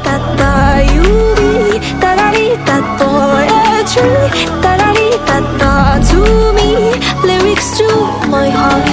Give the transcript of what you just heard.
ta ta, you'll be da da dee da poetry, da da dee da da to me, lyrics to my heart.